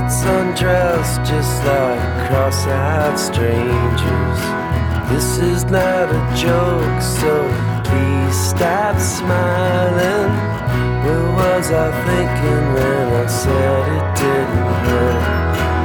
Let's undress just like cross-eyed strangers. This is not a joke, so please stop smiling. What was I thinking when I said it didn't hurt?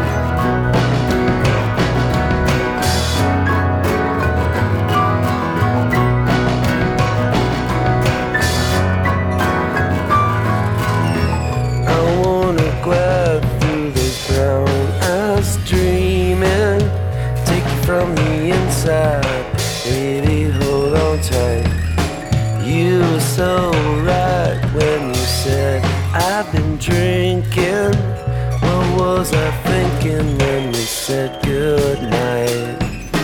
From the inside, baby, hold on tight. You were so right when you said I've been drinking. What was I thinking when we said goodnight?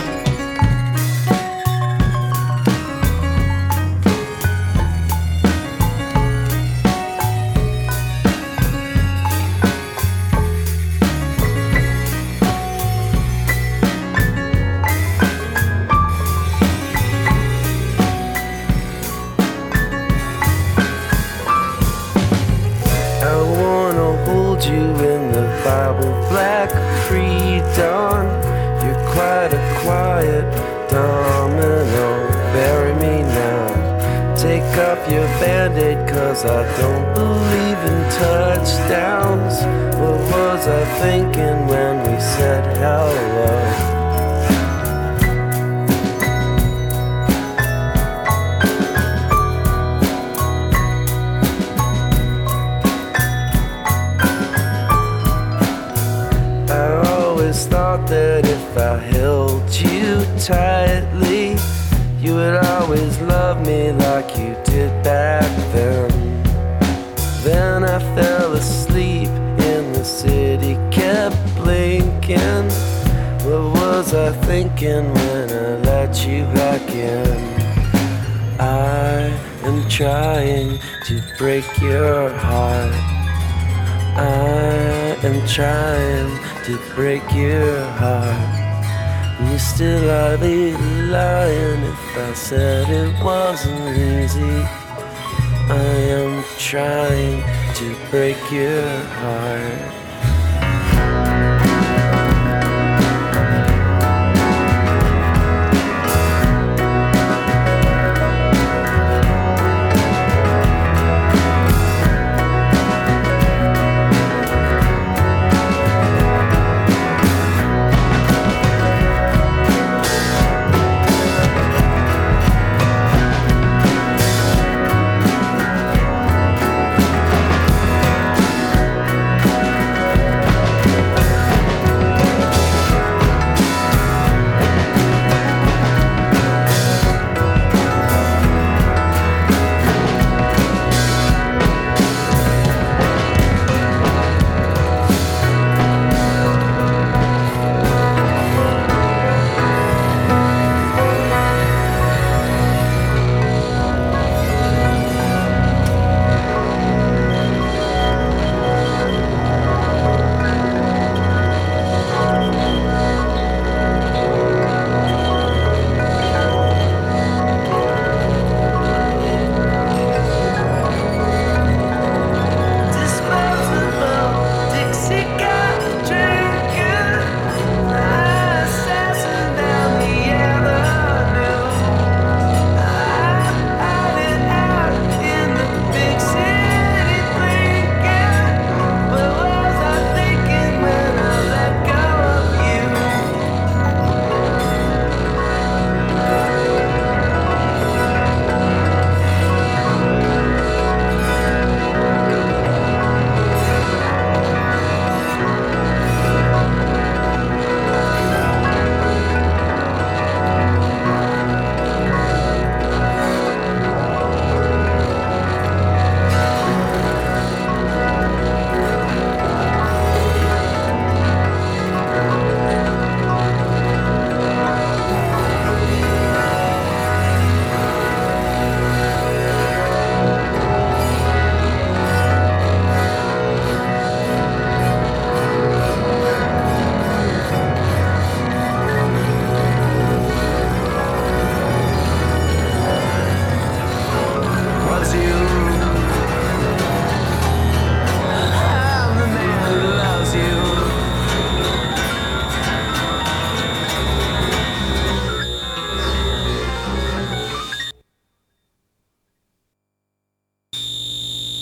You in the Bible black pre-dawn. You're quite a quiet domino. Bury me now. Take off your band-aid, cause I don't believe in touchdowns. What was I thinking when we said hello? Thought that if I held you tightly, you would always love me like you did back then. Then I fell asleep and the city kept blinking. What was I thinking when I let you back in? I am trying to break your heart. I am trying to break your heart. You still ought to be lying if I said it wasn't easy. I am trying to break your heart.